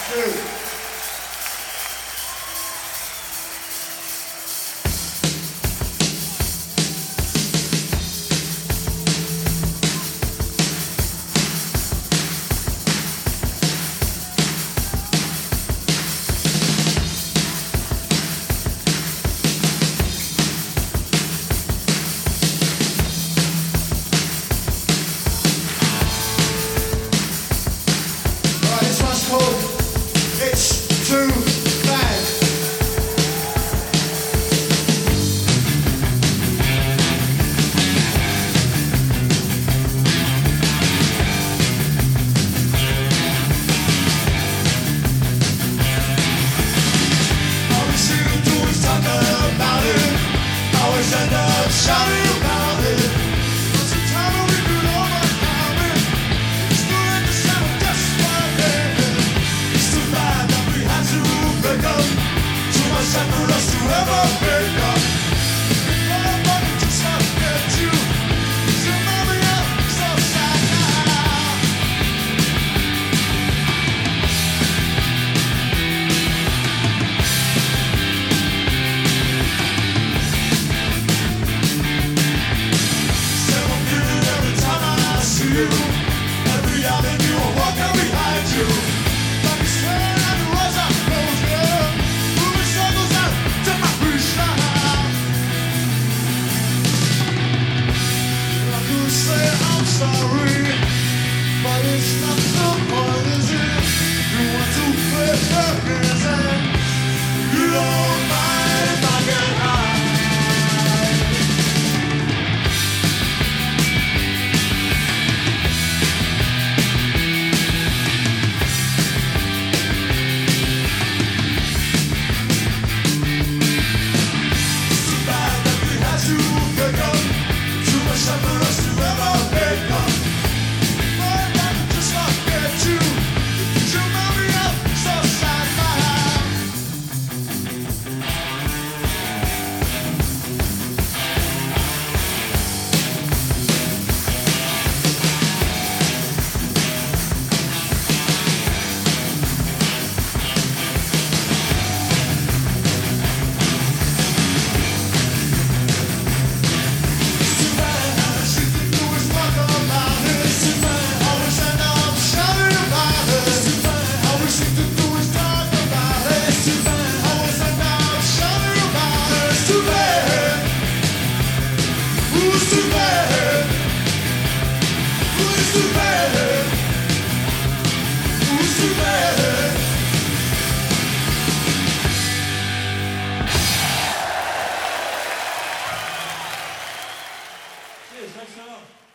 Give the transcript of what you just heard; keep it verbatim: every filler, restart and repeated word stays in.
two. It's too bad. All we seem to do is talk about it. Always end up shouting about it. What's the time we could overcome it? It's still in the shadow, just like it. It's too bad that we had to break up. Too much time for us to ever break up. Before I'm running to stop get you. You know me up, so sad now. Say I'm feeling every time I see you. Every avenue I walk out behind you. Like a sweat on the walls I close, yeah. Moving circles out to my reach now. I could say I'm sorry, but it's not the point, is it? You want to play checkers and you don't mind if I get high. It's too bad that we had to break up. Too much time for us to ever break up. Before I got just forget you. You made me up so sad now. It's too bad how the shit they do is talk about it. It's too bad always end up shouting about it. It's too bad all we seem to do is talk about it. It's too bad always end up shouting about it. It's too bad. Who's too bad? Who's too bad? Who's too bad? Cheers, thanks so much.